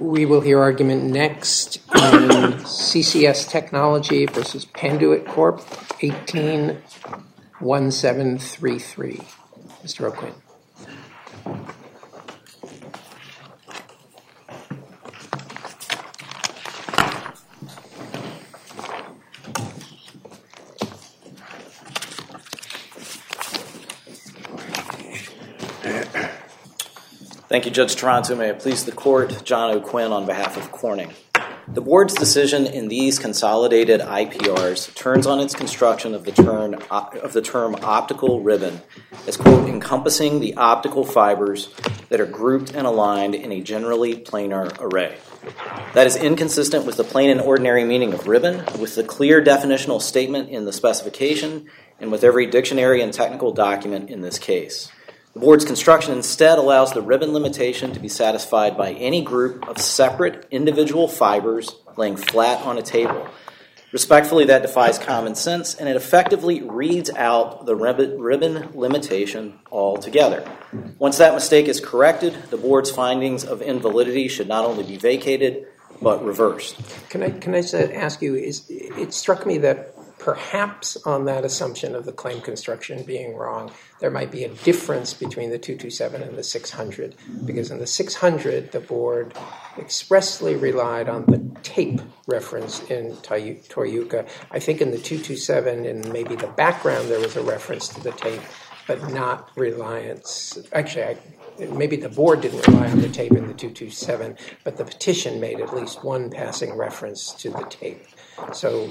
We will hear argument next in CCS Technology versus Panduit Corp. 181733. Mr. O'Quinn. Thank you, Judge Toronto. May it please the Court, John O'Quinn on behalf of Corning. The Board's decision in these consolidated IPRs turns on its construction of the term optical ribbon as, quote, encompassing the optical fibers that are grouped and aligned in a generally planar array. That is inconsistent with the plain and ordinary meaning of ribbon, with the clear definitional statement in the specification, and with every dictionary and technical document in this case. The Board's construction instead allows the ribbon limitation to be satisfied by any group of separate individual fibers laying flat on a table. Respectfully, that defies common sense, and it effectively reads out the ribbon limitation altogether. Once that mistake is corrected, the Board's findings of invalidity should not only be vacated, but reversed. Can I ask you, it struck me that perhaps on that assumption of the claim construction being wrong, there might be a difference between the 227 and the 600, because in the 600, the Board expressly relied on the tape reference in Toyooka. I think in the 227, in maybe the background, there was a reference to the tape, but not reliance. Actually, maybe the Board didn't rely on the tape in the 227, but the petition made at least one passing reference to the tape. So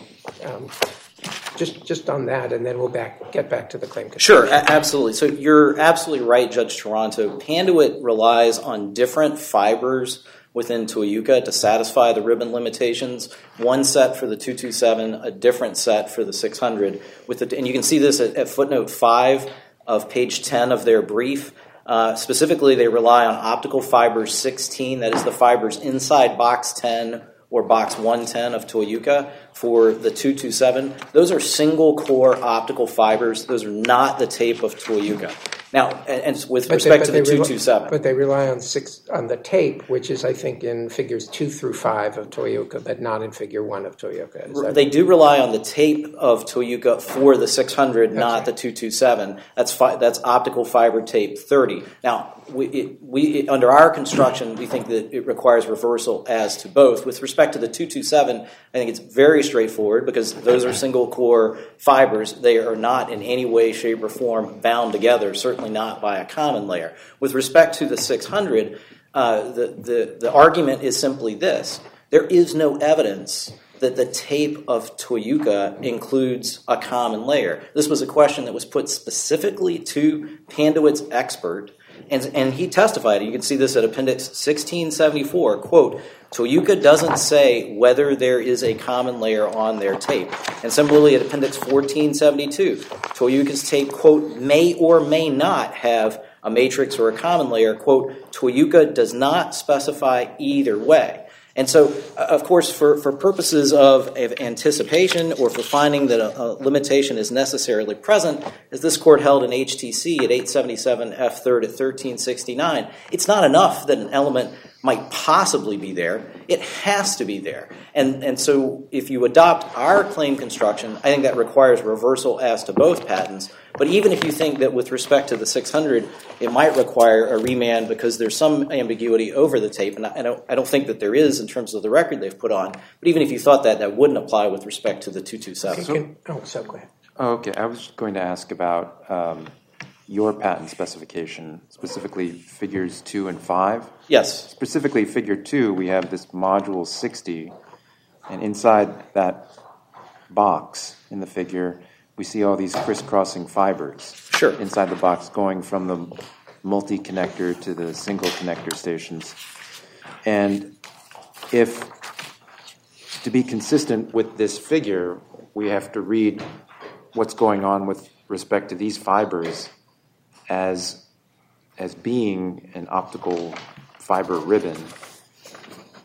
just on that, and then we'll get back to the claim construction. Sure, absolutely. So you're absolutely right, Judge Toronto. Panduit relies on different fibers within Toyooka to satisfy the ribbon limitations. One set for the 227, a different set for the 600. And you can see this at footnote 5 of page 10 of their brief. Specifically, they rely on optical fibers 16, that is the fibers inside box 10 or box 110 of Toyooka for the 227. Those are single-core optical fibers. Those are not the tape of Toyooka. Now, and with respect to the 227. But they rely on the tape, which is, I think, in figures 2 through 5 of Toyooka, but not in figure 1 of Toyooka. They do rely on the tape of Toyooka for the 600, not the 227. That's optical fiber tape 30. Now, we under our construction, we think that it requires reversal as to both. With respect to the 227, I think it's very straightforward because those are single-core fibers. They are not in any way, shape, or form bound together, certainly not by a common layer. With respect to the 600, the argument is simply this. There is no evidence that the tape of Toyooka includes a common layer. This was a question that was put specifically to Panduit's expert, and he testified. You can see this at Appendix 1674, quote, Toyooka doesn't say whether there is a common layer on their tape. And similarly at Appendix 1472, Toyooka's tape, quote, may or may not have a matrix or a common layer, quote, Toyooka does not specify either way. And so, of course, for purposes of anticipation or for finding that a limitation is necessarily present, as this court held in HTC at 877 F3rd at 1369, it's not enough that an element might possibly be there. It has to be there. And so if you adopt our claim construction, I think that requires reversal as to both patents. But even if you think that with respect to the 600, it might require a remand because there's some ambiguity over the tape, and I don't think that there is in terms of the record they've put on, but even if you thought that wouldn't apply with respect to the 227. So go ahead. Okay, I was going to ask about your patent specification, specifically figures 2 and 5. Yes. Specifically figure 2, we have this module 60, and inside that box in the figure, we see all these crisscrossing fibers. Sure. Inside the box going from the multi-connector to the single connector stations. And if, to be consistent with this figure, we have to read what's going on with respect to these fibers as being an optical fiber ribbon,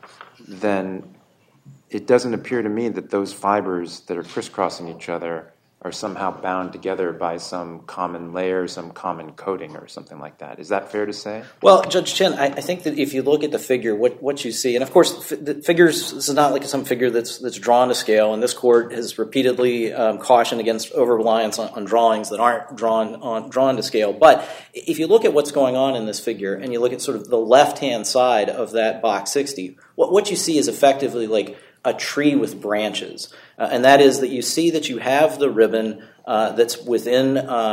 then it doesn't appear to me that those fibers that are crisscrossing each other are somehow bound together by some common layer, some common coating or something like that. Is that fair to say? Well, Judge Chin, I think that if you look at the figure, what you see, and of course, the figures, this is not like some figure that's drawn to scale, and this court has repeatedly cautioned against over-reliance on drawings that aren't drawn to scale. But if you look at what's going on in this figure, and you look at sort of the left-hand side of that box 60, what you see is effectively like a tree with branches. And that is that you see that you have the ribbon that's within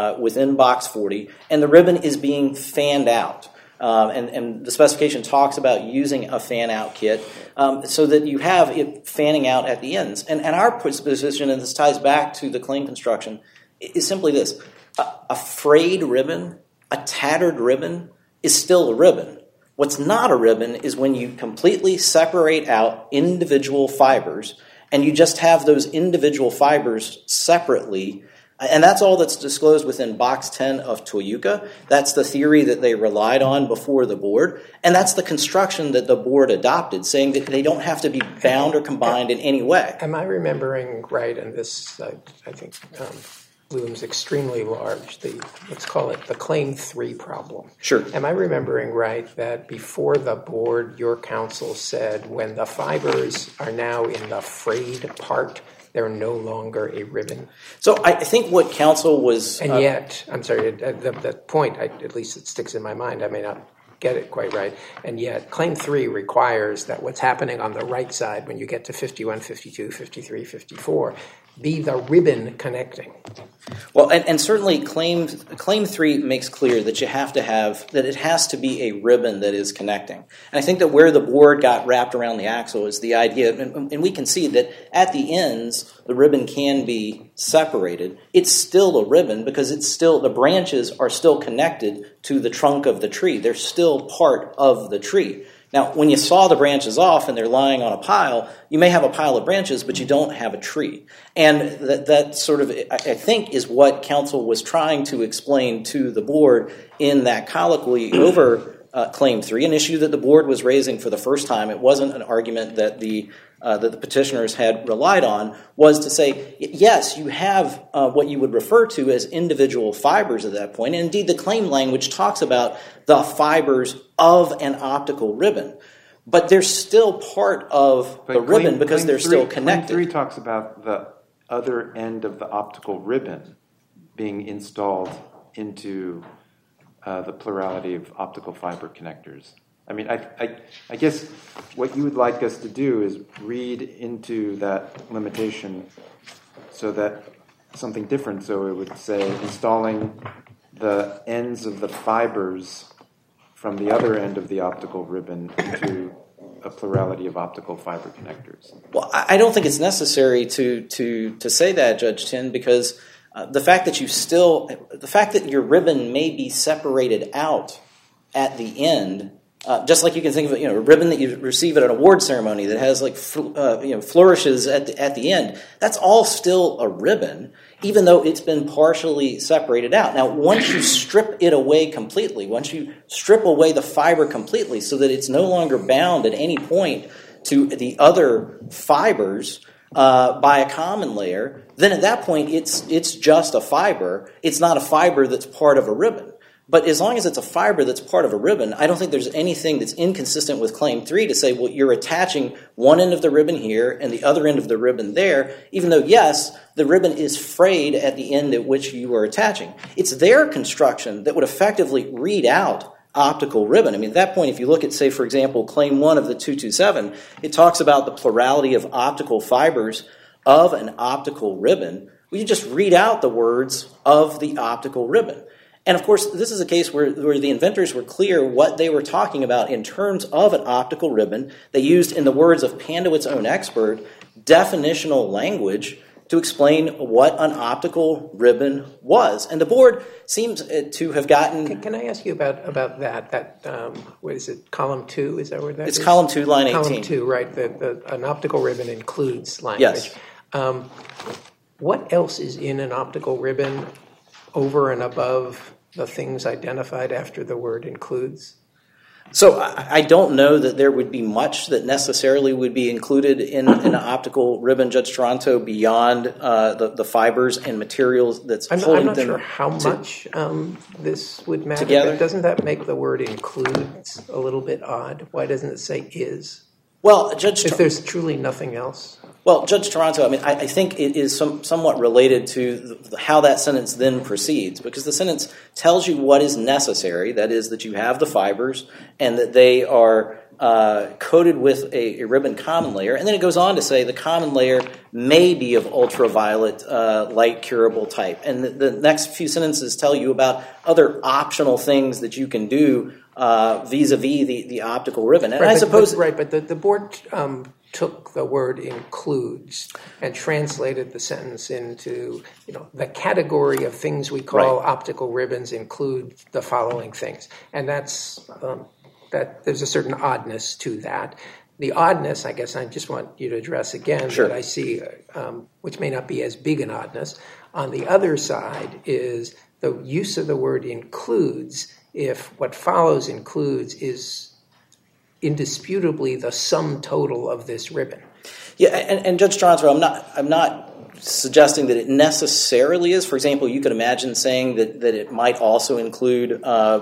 box 40, and the ribbon is being fanned out. And the specification talks about using a fan-out kit so that you have it fanning out at the ends. And our position, and this ties back to the claim construction, is simply this. A frayed ribbon, a tattered ribbon, is still a ribbon. What's not a ribbon is when you completely separate out individual fibers and you just have those individual fibers separately. And that's all that's disclosed within box 10 of Toyooka. That's the theory that they relied on before the board. And that's the construction that the board adopted, saying that they don't have to be bound or combined in any way. Am I remembering right, and this, I think, looms extremely large, let's call it the Claim 3 problem. Sure. Am I remembering right that before the board, your counsel said when the fibers are now in the frayed part, they're no longer a ribbon? So I think what counsel was... And yet, I'm sorry, the point, at least it sticks in my mind, I may not get it quite right, and yet Claim 3 requires that what's happening on the right side when you get to 51, 52, 53, 54 be the ribbon connecting. Well, and certainly Claim 3 makes clear that you have to have, that it has to be a ribbon that is connecting. And I think that where the board got wrapped around the axle is the idea, and we can see that at the ends, the ribbon can be separated. It's still a ribbon because it's still, the branches are still connected to the trunk of the tree. They're still part of the tree. Now, when you saw the branches off and they're lying on a pile, you may have a pile of branches, but you don't have a tree. And that sort of, I think, is what counsel was trying to explain to the board in that colloquy over Claim 3, an issue that the board was raising for the first time. It wasn't an argument that the petitioners had relied on, was to say, yes, you have what you would refer to as individual fibers at that point. And indeed, the claim language talks about the fibers of an optical ribbon. But they're still part of the ribbon because they're still connected. Claim 3 talks about the other end of the optical ribbon being installed into the plurality of optical fiber connectors. I mean, I guess what you would like us to do is read into that limitation so that something different. So it would say installing the ends of the fibers from the other end of the optical ribbon into a plurality of optical fiber connectors. Well, I don't think it's necessary to say that, Judge Tin, because the fact that your ribbon may be separated out at the end, just like you can think of a ribbon that you receive at an award ceremony that has like flourishes at the end. That's all still a ribbon, even though it's been partially separated out. Now, once you strip it away completely, once you strip away the fiber completely, so that it's no longer bound at any point to the other fibers by a common layer, then at that point it's just a fiber. It's not a fiber that's part of a ribbon. But as long as it's a fiber that's part of a ribbon, I don't think there's anything that's inconsistent with Claim 3 to say, well, you're attaching one end of the ribbon here and the other end of the ribbon there, even though, yes, the ribbon is frayed at the end at which you are attaching. It's their construction that would effectively read out optical ribbon. I mean, at that point, if you look at, say, for example, Claim 1 of the 227, it talks about the plurality of optical fibers of an optical ribbon. Well, you just read out the words of the optical ribbon. And, of course, this is a case where the inventors were clear what they were talking about in terms of an optical ribbon. They used, in the words of Panduit's own expert, definitional language to explain what an optical ribbon was. And the board seems to have gotten... Can I ask you about that? What is it, column 2? Is that where that is? It's column 2, line 18. Column 2, right. An optical ribbon includes language. Yes. What else is in an optical ribbon over and above the things identified after the word includes? So I don't know that there would be much that necessarily would be included in an optical ribbon, Judge Toronto, beyond the fibers and materials that's holding them. I'm not sure how much this would matter. Together? But doesn't that make the word includes a little bit odd? Why doesn't it say is? Well, if there's truly nothing else. Well, Judge Toronto, I mean, I think it is somewhat related to how that sentence then proceeds, because the sentence tells you what is necessary, that is, that you have the fibers and that they are coated with a ribbon common layer, and then it goes on to say the common layer may be of ultraviolet light curable type. And the next few sentences tell you about other optional things that you can do vis-a-vis the optical ribbon. And I suppose... But the board took the word includes and translated the sentence into, the category of things we call optical ribbons include the following things. And that's that there's a certain oddness to that. The oddness, I guess I just want you to address again, that I see, which may not be as big an oddness. On the other side is the use of the word includes if what follows includes is indisputably the sum total of this ribbon. Yeah, and Judge Toronto, I'm not suggesting that it necessarily is. For example, you could imagine saying that it might also include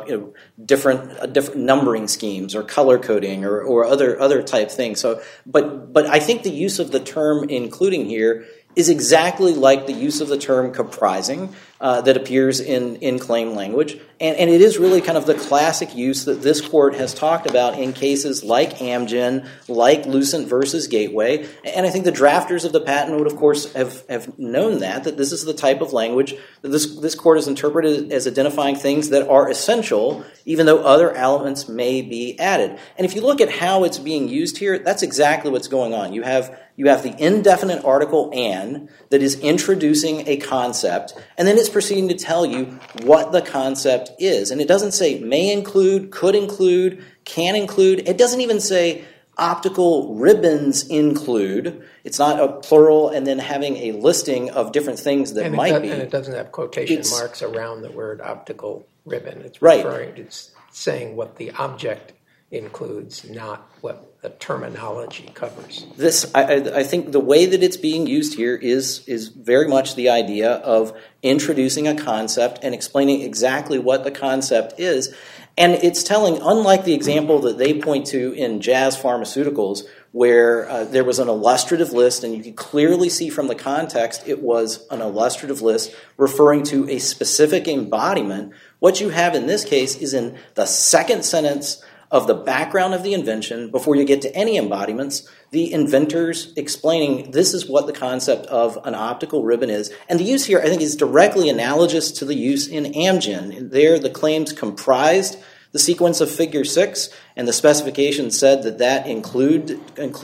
different numbering schemes or color coding or other type things. So, but I think the use of the term including here is exactly like the use of the term comprising that appears in claim language. And it is really kind of the classic use that this court has talked about in cases like Amgen, like Lucent versus Gateway. And I think the drafters of the patent would, of course, have known that this is the type of language that this court has interpreted as identifying things that are essential, even though other elements may be added. And if you look at how it's being used here, that's exactly what's going on. You have the indefinite article "and" that is introducing a concept, and then it's proceeding to tell you what the concept is. And it doesn't say may include, could include, can include. It doesn't even say optical ribbons include. It's not a plural and then having a listing of different things that might be. And it doesn't have quotation marks around the word optical ribbon. It's it's saying what the object includes, not what the terminology covers. I think the way that it's being used here is very much the idea of introducing a concept and explaining exactly what the concept is. And it's telling, unlike the example that they point to in Jazz Pharmaceuticals, where there was an illustrative list, and you could clearly see from the context it was an illustrative list referring to a specific embodiment. What you have in this case is in the second sentence of the background of the invention, before you get to any embodiments, the inventors explaining this is what the concept of an optical ribbon is. And the use here, I think, is directly analogous to the use in Amgen. There, the claims comprised the sequence of Figure 6, and the specification said that included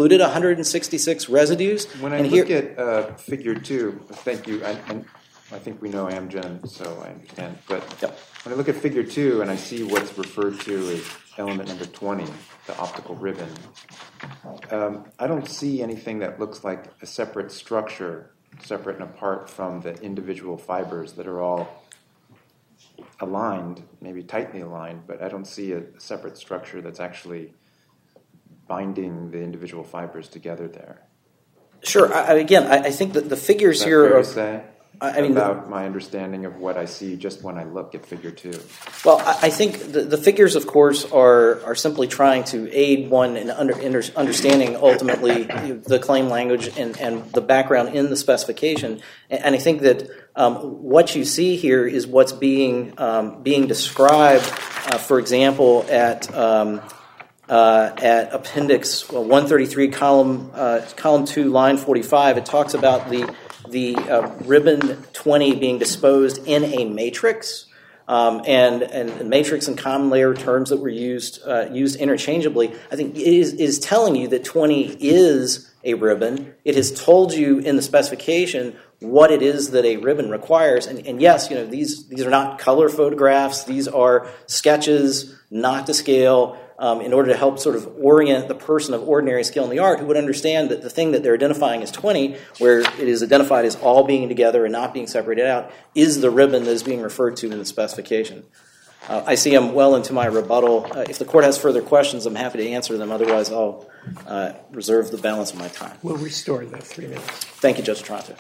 166 residues. When I look at Figure 2, thank you, I think we know Amgen, so I understand. But when I look at Figure 2 and I see what's referred to as element number 20, the optical ribbon, I don't see anything that looks like a separate structure, separate and apart from the individual fibers that are all aligned, maybe tightly aligned, but I don't see a separate structure that's actually binding the individual fibers together there. Sure. I think that the figures here are... about my understanding of what I see just when I look at Figure 2. Well, I think the figures, of course, are simply trying to aid one in understanding ultimately the claim language and the background in the specification. And I think that what you see here is what's being described, for example, at Appendix 133, column 2, line 45. It talks about the ribbon 20 being disposed in a matrix, and matrix and common layer terms that were used interchangeably. I think it is telling you that 20 is a ribbon. It has told you in the specification what it is that a ribbon requires. And yes, these are not color photographs. These are sketches, not to scale, in order to help sort of orient the person of ordinary skill in the art who would understand that the thing that they're identifying as 20, where it is identified as all being together and not being separated out, is the ribbon that is being referred to in the specification. I see I'm well into my rebuttal. If the court has further questions, I'm happy to answer them. Otherwise, I'll reserve the balance of my time. We'll restore the 3 minutes. Thank you, Judge Toronto.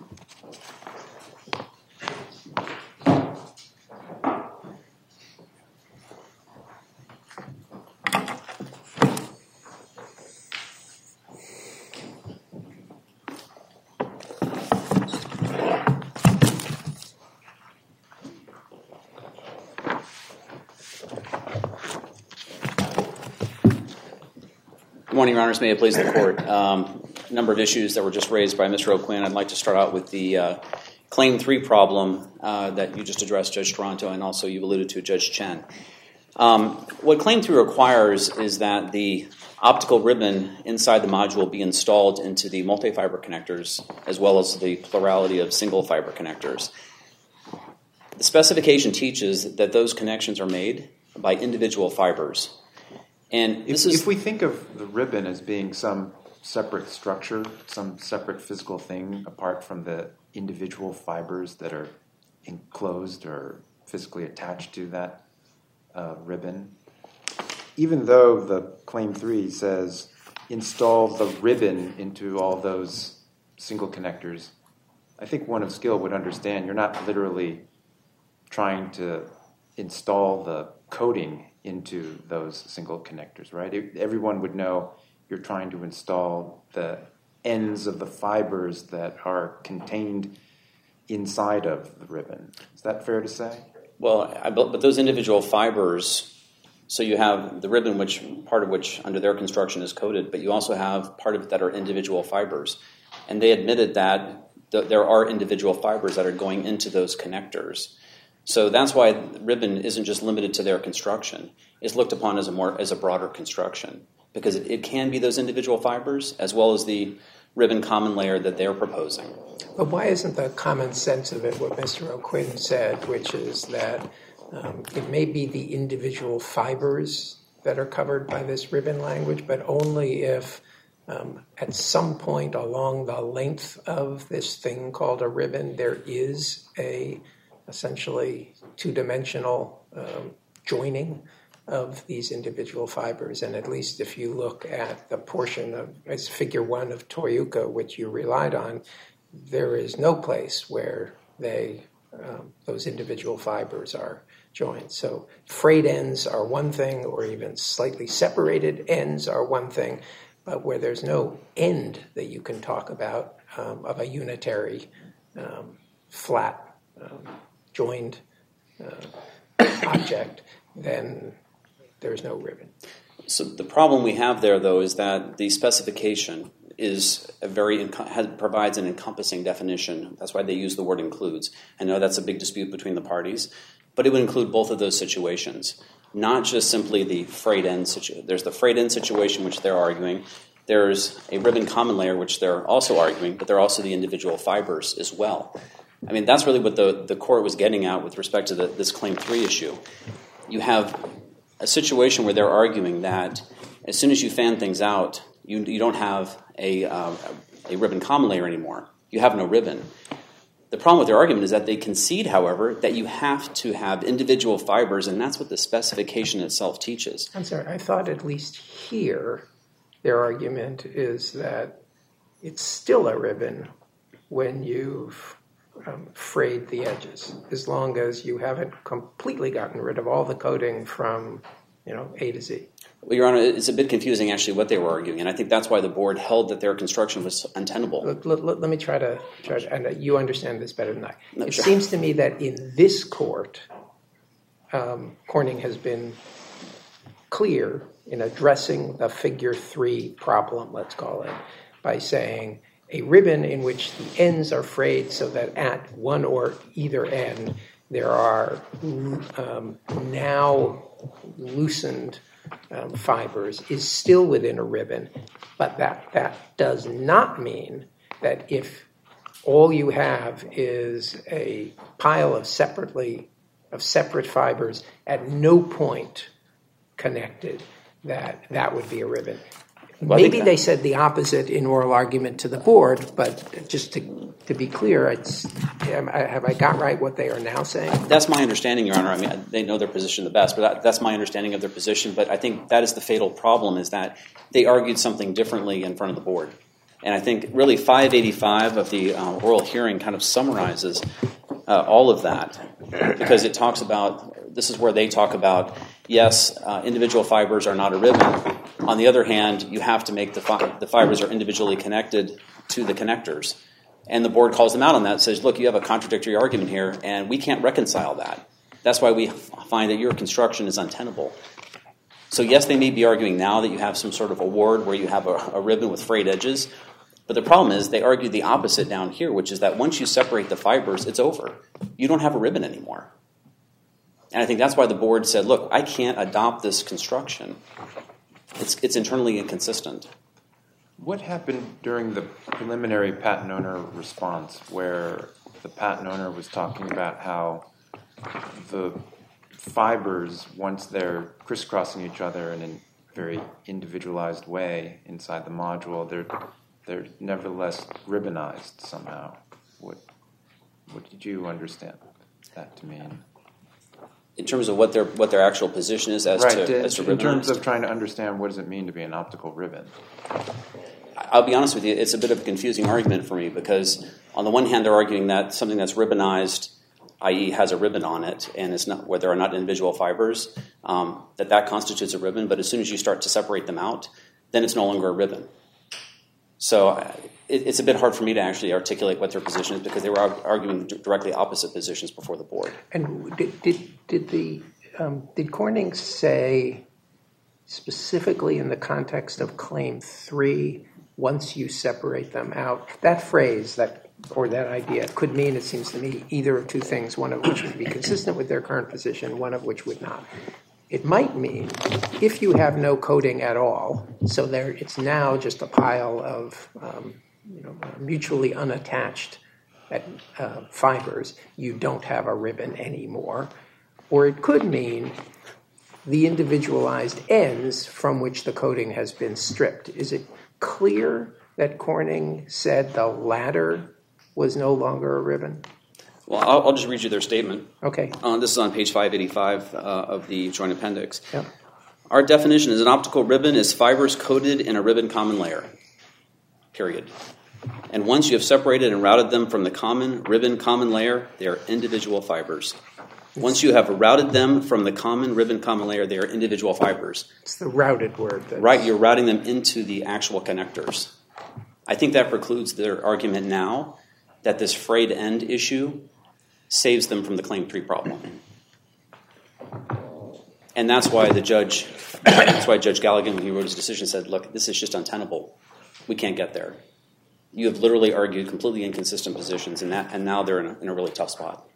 Good morning, Your Honors. May it please the Court. A number of issues that were just raised by Mr. O'Quinn. I'd like to start out with the Claim 3 problem that you just addressed, Judge Toronto, and also you've alluded to, Judge Chen. What Claim 3 requires is that the optical ribbon inside the module be installed into the multi-fiber connectors as well as the plurality of single-fiber connectors. The specification teaches that those connections are made by individual fibers. And if we think of the ribbon as being some separate structure, some separate physical thing apart from the individual fibers that are enclosed or physically attached to that ribbon, even though the Claim 3 says install the ribbon into all those single connectors, I think one of skill would understand you're not literally trying to install the coating into those single connectors, right? Everyone would know you're trying to install the ends of the fibers that are contained inside of the ribbon. Is that fair to say? Well, but those individual fibers, so you have the ribbon, part of which under their construction is coated, but you also have part of it that are individual fibers. And they admitted that there are individual fibers that are going into those connectors. So that's why the ribbon isn't just limited to their construction. It's looked upon as a broader construction because it can be those individual fibers as well as the ribbon common layer that they're proposing. But why isn't the common sense of it what Mr. O'Quinn said, which is that it may be the individual fibers that are covered by this ribbon language, but only if at some point along the length of this thing called a ribbon there is a essentially two-dimensional joining of these individual fibers. And at least if you look at the portion of, as figure 1 of Toyuka, which you relied on, there is no place where those individual fibers are joined. So frayed ends are one thing, or even slightly separated ends are one thing, but where there's no end that you can talk about of a unitary, flat, joined object, then there's no ribbon. So the problem we have there, though, is that the specification is provides an encompassing definition. That's why they use the word includes. I know that's a big dispute between the parties, but it would include both of those situations, not just simply the frayed end situation. There's the frayed end situation, which they're arguing. There's a ribbon common layer, which they're also arguing, but there are also the individual fibers as well. I mean, that's really what the court was getting at with respect to this Claim 3 issue. You have a situation where they're arguing that as soon as you fan things out, you don't have a ribbon common layer anymore. You have no ribbon. The problem with their argument is that they concede, however, that you have to have individual fibers, and that's what the specification itself teaches. I'm sorry, I thought at least here their argument is that it's still a ribbon when you've frayed the edges, as long as you haven't completely gotten rid of all the coating from A to Z. Well, Your Honor, it's a bit confusing actually what they were arguing, and I think that's why the board held that their construction was untenable. Let me try to and you understand this better than I. No, it sure. seems to me that in this court, Corning has been clear in addressing the figure 3 problem, let's call it, by saying a ribbon in which the ends are frayed so that at one or either end there are now loosened fibers is still within a ribbon, but that does not mean that if all you have is a pile of separate fibers at no point connected, that would be a ribbon. Well, Maybe they said the opposite in oral argument to the board, but just to to be clear, have I got right what they are now saying? That's my understanding, Your Honor. I mean, they know their position the best, but that's my understanding of their position. But I think that is the fatal problem, is that they argued something differently in front of the board. And I think really 585 of the oral hearing kind of summarizes all of that, because it talks about, this is where they talk about, yes, individual fibers are not a ribbon. On the other hand, you have to make the fibers are individually connected to the connectors. And the board calls them out on that, says, look, you have a contradictory argument here, and we can't reconcile that. That's why we find that your construction is untenable. So yes, they may be arguing now that you have some sort of award where you have a ribbon with frayed edges, but the problem is they argue the opposite down here, which is that once you separate the fibers, it's over. You don't have a ribbon anymore. And I think that's why the board said, look, I can't adopt this construction. It's internally inconsistent. What happened during the preliminary patent owner response, where the patent owner was talking about how the fibers, once they're crisscrossing each other in a very individualized way inside the module, they're nevertheless ribbonized somehow? What did you understand that to mean? In terms of what their actual position is as to ribbonized? In terms of trying to understand what does it mean to be an optical ribbon? I'll be honest with you, it's a bit of a confusing argument for me, because on the one hand they're arguing that something that's ribbonized, i.e. has a ribbon on it, and it's not, whether or not individual fibers, that constitutes a ribbon, but as soon as you start to separate them out, then it's no longer a ribbon. So it's a bit hard for me to actually articulate what their position is, because they were arguing directly opposite positions before the board. And did Corning say specifically in the context of Claim 3, once you separate them out, that phrase or that idea could mean, it seems to me, either of two things, one of which would be consistent with their current position, one of which would not. It might mean if you have no coding at all, so it's now just a pile of mutually unattached fibers, you don't have a ribbon anymore. Or it could mean the individualized ends from which the coding has been stripped. Is it clear that Corning said the latter was no longer a ribbon? Well, I'll just read you their statement. Okay. This is on page 585 of the Joint Appendix. Yep. Our definition is an optical ribbon is fibers coated in a ribbon common layer, period. And once you have separated and routed them from the common ribbon common layer, they are individual fibers. Once you have routed them from the common ribbon common layer, they are individual fibers. It's the routed word. Right, you're routing them into the actual connectors. I think that precludes their argument now that this frayed end issue saves them from the Claim 3 problem. And that's why Judge Galligan, when he wrote his decision, said, look, this is just untenable. We can't get there. You have literally argued completely inconsistent positions, and now they're in a really tough spot.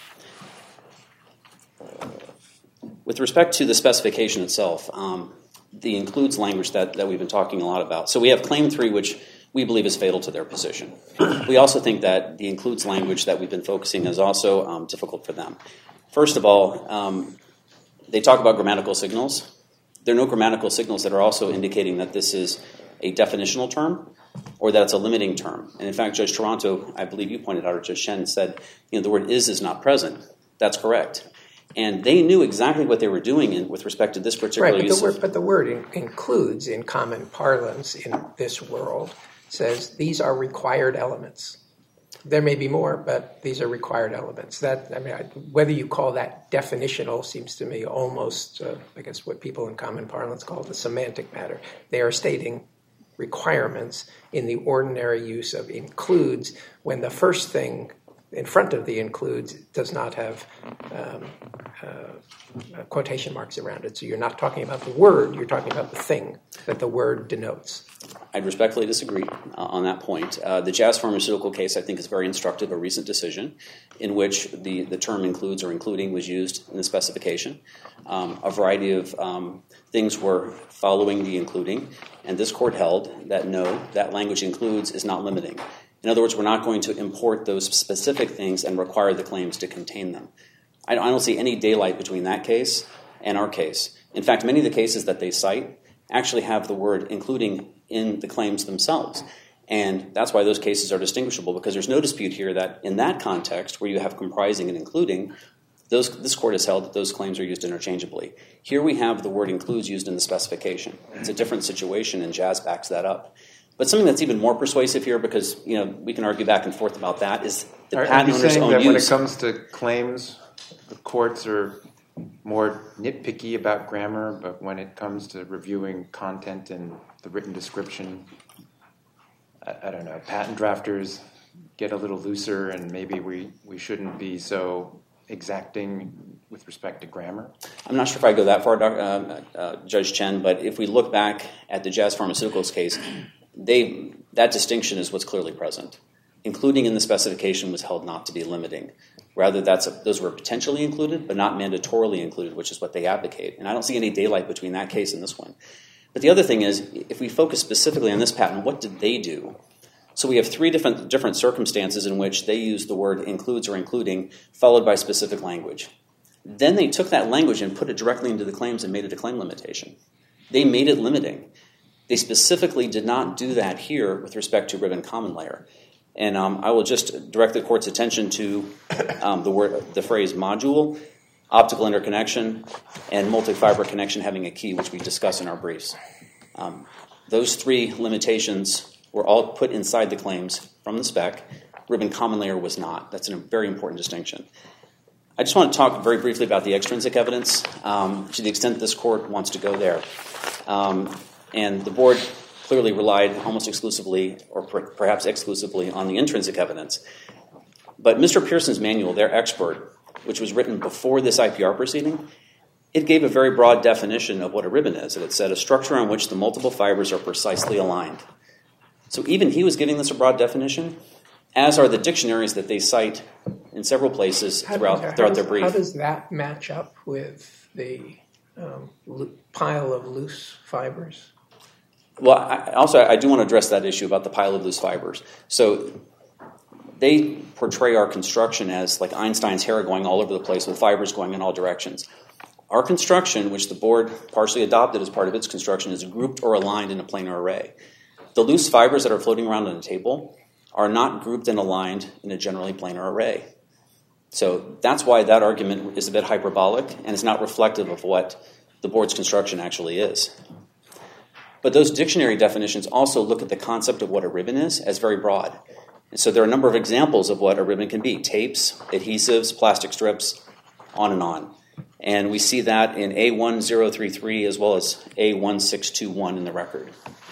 With respect to the specification itself, the includes language that we've been talking a lot about. So we have Claim 3, which we believe is fatal to their position. We also think that the includes language that we've been focusing is also difficult for them. First of all, they talk about grammatical signals. There are no grammatical signals that are also indicating that this is a definitional term or that it's a limiting term. And in fact, Judge Toronto, I believe you pointed out, or Judge Shen said, the word is not present. That's correct. And they knew exactly what they were doing with respect to this particular use. But the word includes, in common parlance in this world, says these are required elements. There may be more, but these are required elements. Whether you call that definitional seems to me almost, I guess, what people in common parlance call the semantic matter. They are stating requirements in the ordinary use of includes when the first thing in front of the includes does not have quotation marks around it. So you're not talking about the word, you're talking about the thing that the word denotes. I'd respectfully disagree on that point. The Jazz Pharmaceutical case, I think, is very instructive, a recent decision in which the term includes or including was used in the specification. A variety of things were following the including, and this court held that no, that language includes is not limiting. In other words, we're not going to import those specific things and require the claims to contain them. I don't see any daylight between that case and our case. In fact, many of the cases that they cite actually have the word including in the claims themselves. And that's why those cases are distinguishable, because there's no dispute here that in that context, where you have comprising and including, this court has held that those claims are used interchangeably. Here we have the word includes used in the specification. It's a different situation, and Jazz backs that up. But something that's even more persuasive here, because we can argue back and forth about that, is the patent owner's own use. When it comes to claims, the courts are more nitpicky about grammar, but when it comes to reviewing content and the written description, I don't know, patent drafters get a little looser, and maybe we shouldn't be so exacting with respect to grammar? I'm not sure if I go that far, Judge Chen, but if we look back at the Jazz Pharmaceuticals case, that distinction is what's clearly present. Including in the specification was held not to be limiting. Rather, those were potentially included, but not mandatorily included, which is what they advocate. And I don't see any daylight between that case and this one. But the other thing is, if we focus specifically on this patent, what did they do? So we have three different circumstances in which they use the word includes or including, followed by specific language. Then they took that language and put it directly into the claims and made it a claim limitation. They made it limiting. They specifically did not do that here with respect to ribbon common layer. And I will just direct the court's attention to the phrase module, optical interconnection, and multi-fiber connection having a key, which we discuss in our briefs. Those three limitations were all put inside the claims from the spec. Ribbon common layer was not. That's a very important distinction. I just want to talk very briefly about the extrinsic evidence, to the extent this court wants to go there. And the board clearly relied almost exclusively, or perhaps exclusively, on the intrinsic evidence. But Mr. Pearson's manual, their expert, which was written before this IPR proceeding, it gave a very broad definition of what a ribbon is. And it said, a structure on which the multiple fibers are precisely aligned. So even he was giving this a broad definition, as are the dictionaries that they cite in several places throughout their brief. How does that match up with the pile of loose fibers? Well, I do want to address that issue about the pile of loose fibers. So they portray our construction as like Einstein's hair going all over the place with fibers going in all directions. Our construction, which the board partially adopted as part of its construction, is grouped or aligned in a planar array. The loose fibers that are floating around on a table are not grouped and aligned in a generally planar array. So that's why that argument is a bit hyperbolic and is not reflective of what the board's construction actually is. But those dictionary definitions also look at the concept of what a ribbon is as very broad. And so there are a number of examples of what a ribbon can be: tapes, adhesives, plastic strips, on and on. And we see that in A1033 as well as A1621 in the record.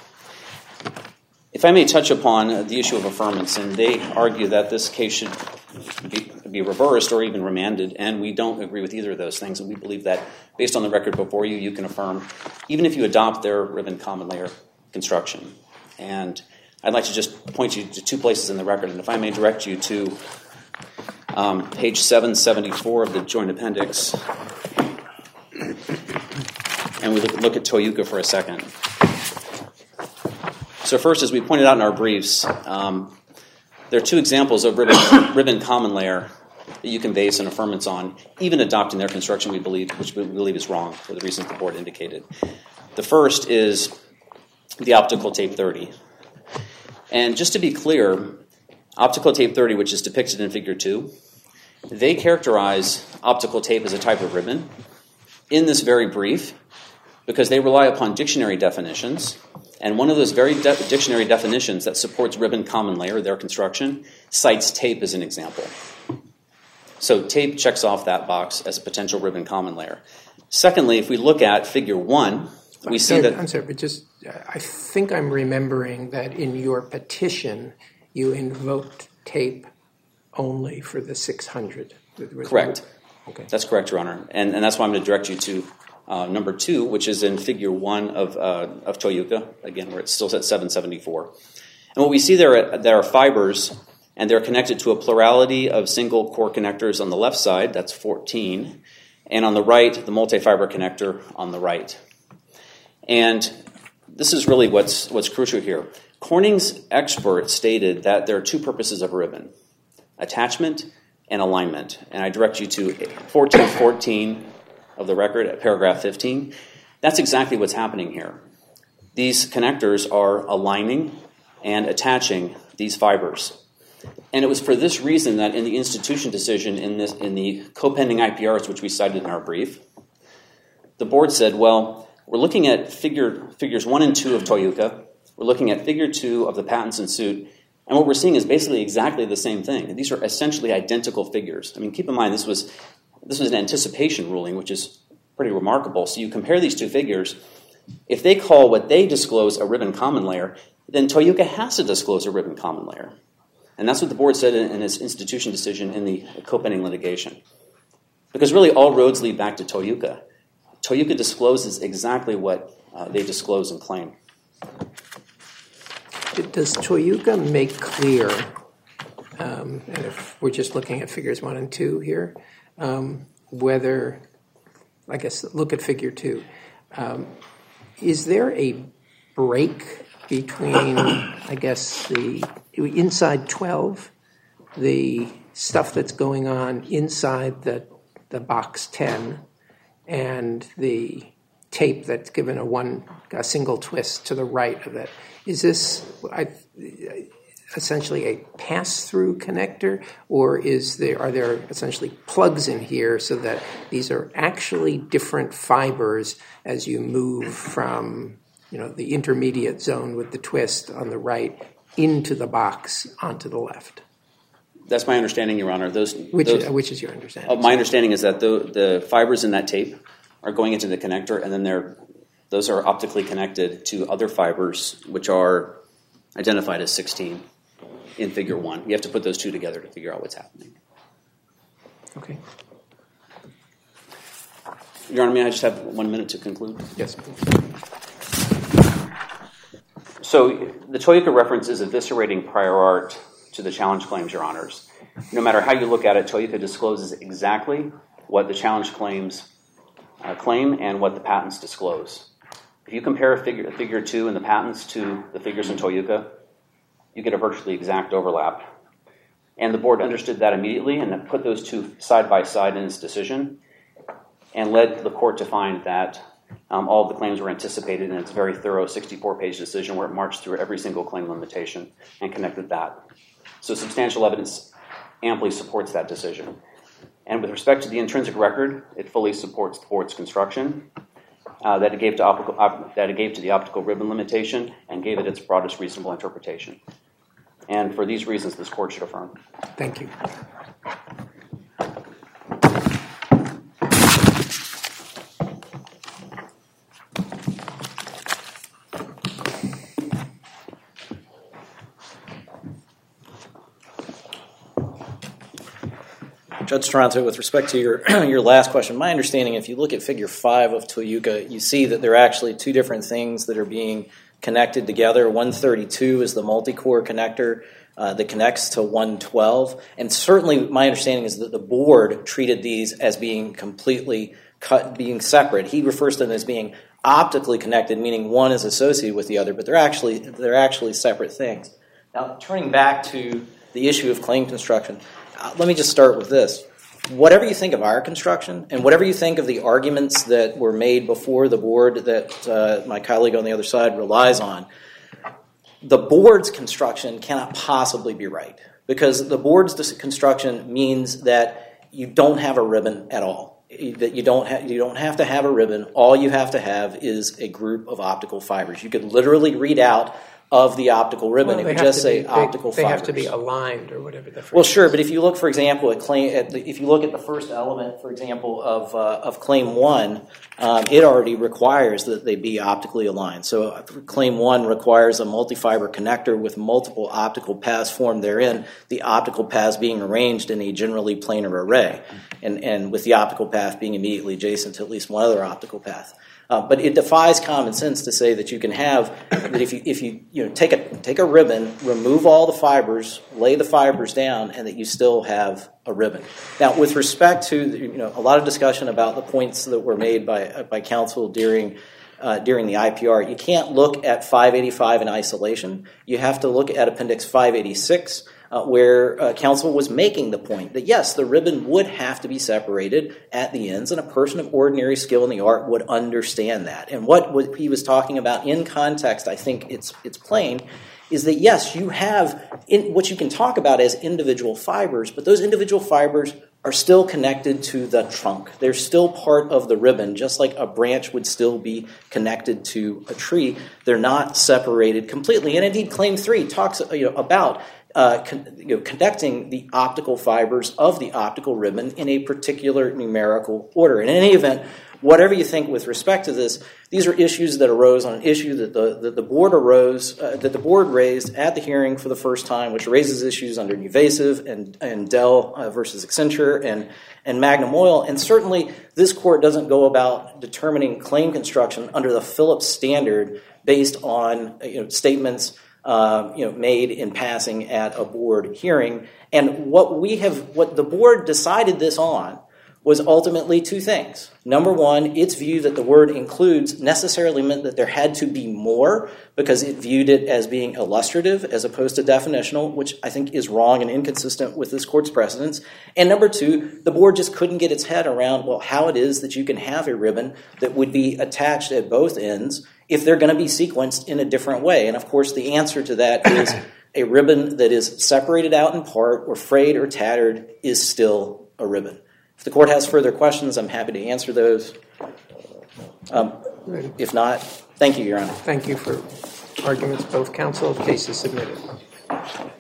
If I may touch upon the issue of affirmance, and they argue that this case should be reversed or even remanded, and we don't agree with either of those things, and we believe that based on the record before you, you can affirm, even if you adopt their ribbon common layer construction. And I'd like to just point you to two places in the record, and if I may direct you to page 774 of the joint appendix, and we look at Toyooka for a second. So first, as we pointed out in our briefs, there are two examples of ribbon common layer that you can base an affirmance on, even adopting their construction, which we believe is wrong for the reasons the board indicated. The first is the optical tape 30. And just to be clear, optical tape 30, which is depicted in Figure 2, they characterize optical tape as a type of ribbon in this very brief because they rely upon dictionary definitions. And one of those very dictionary definitions that supports ribbon common layer, their construction, cites tape as an example. So tape checks off that box as a potential ribbon common layer. Secondly, if we look at Figure 1, we see that... I'm sorry, but I think I'm remembering that in your petition, you invoked tape only for the 600. Correct. Okay. That's correct, Your Honor. And that's why I'm going to direct you to number 2, which is in Figure 1 of Toyooka, again, where it still says 774. And what we see there are fibers, and they're connected to a plurality of single core connectors on the left side, that's 14, and on the right, the multi-fiber connector on the right. And this is really what's crucial here. Corning's expert stated that there are two purposes of a ribbon: attachment and alignment. And I direct you to 1414 of the record at paragraph 15. That's exactly what's happening here. These connectors are aligning and attaching these fibers. And it was for this reason that in the institution decision in the co-pending IPRs, which we cited in our brief, the board said, well, we're looking at figures 1 and 2 of Toyooka, we're looking at figure 2 of the patents in suit, and what we're seeing is basically exactly the same thing. And these are essentially identical figures. I mean, keep in mind, this was an anticipation ruling, which is pretty remarkable. So you compare these two figures. If they call what they disclose a ribbon common layer, then Toyooka has to disclose a ribbon common layer. And that's what the board said in its institution decision in the co-pending litigation. Because really all roads lead back to Toyooka. Toyooka discloses exactly what they disclose and claim. Does Toyooka make clear, and if we're just looking at figures 1 and 2 here, whether, I guess, look at figure 2, is there a break between, I guess, the inside 12, the stuff that's going on inside the box 10, and the tape that's given a single twist to the right of it? Is this essentially a pass-through connector, or are there essentially plugs in here so that these are actually different fibers as you move from the intermediate zone with the twist on the right into the box onto the left? That's my understanding, Your Honor. Which is your understanding? My understanding is that the fibers in that tape are going into the connector, and then those are optically connected to other fibers, which are identified as 16 in figure 1. You have to put those two together to figure out what's happening. Okay. Your Honor, may I just have 1 minute to conclude? Yes. So the Toyooka reference is eviscerating prior art to the challenge claims, Your Honors. No matter how you look at it, Toyooka discloses exactly what the challenge claims claim and what the patents disclose. If you compare figure 2 in the patents to the figures in Toyooka, you get a virtually exact overlap. And the board understood that immediately and put those two side by side in its decision and led the court to find that all of the claims were anticipated in its very thorough 64-page decision where it marched through every single claim limitation and connected that. So substantial evidence amply supports that decision. And with respect to the intrinsic record, it fully supports the board's construction that it gave to the optical ribbon limitation and gave it its broadest reasonable interpretation. And for these reasons, this court should affirm. Thank you. Judge Toronto, with respect to your last question, my understanding, if you look at figure 5 of Toyooka, you see that there are actually two different things that are being connected together. 132 is the multi-core connector that connects to 112. And certainly my understanding is that the board treated these as being completely being separate. He refers to them as being optically connected, meaning one is associated with the other, but they're actually separate things. Now, turning back to the issue of claim construction, let me just start with this. Whatever you think of our construction, and whatever you think of the arguments that were made before the board that my colleague on the other side relies on, the board's construction cannot possibly be right, because the board's construction means that you don't have a ribbon at all. That you don't have to have a ribbon. All you have to have is a group of optical fibers. You could literally read out of the optical ribbon. It would just say optical fibers. They have to be aligned or whatever the phrase Well, sure, but if you look, for example, if you look at the first element, for example, of Claim 1, it already requires that they be optically aligned. So Claim 1 requires a multi-fiber connector with multiple optical paths formed therein, the optical paths being arranged in a generally planar array, and with the optical path being immediately adjacent to at least one other optical path. But it defies common sense to say that you can have that if you take a ribbon, remove all the fibers, lay the fibers down, and that you still have a ribbon. Now, with respect to a lot of discussion about the points that were made by counsel during the IPR, you can't look at 585 in isolation. You have to look at Appendix 586. Where counsel was making the point that, yes, the ribbon would have to be separated at the ends, and a person of ordinary skill in the art would understand that. And what he was talking about in context, I think it's plain, is that, yes, you have what you can talk about as individual fibers, but those individual fibers are still connected to the trunk. They're still part of the ribbon, just like a branch would still be connected to a tree. They're not separated completely. And indeed, Claim 3 talks about connecting the optical fibers of the optical ribbon in a particular numerical order. In any event, whatever you think with respect to this, these are issues that arose on an issue that the board raised at the hearing for the first time, which raises issues under Nuvasiv and Dell versus Accenture and Magnum Oil. And certainly, this court doesn't go about determining claim construction under the Phillips standard based on statements made in passing at a board hearing. And what the board decided this on was ultimately two things. Number one, its view that the word includes necessarily meant that there had to be more because it viewed it as being illustrative as opposed to definitional, which I think is wrong and inconsistent with this court's precedents. And number two, the board just couldn't get its head around, how it is that you can have a ribbon that would be attached at both ends if they're going to be sequenced in a different way. And of course, the answer to that is a ribbon that is separated out in part or frayed or tattered is still a ribbon. If the court has further questions, I'm happy to answer those. If not, thank you, Your Honor. Thank you for arguments. Both counsel. Case is submitted.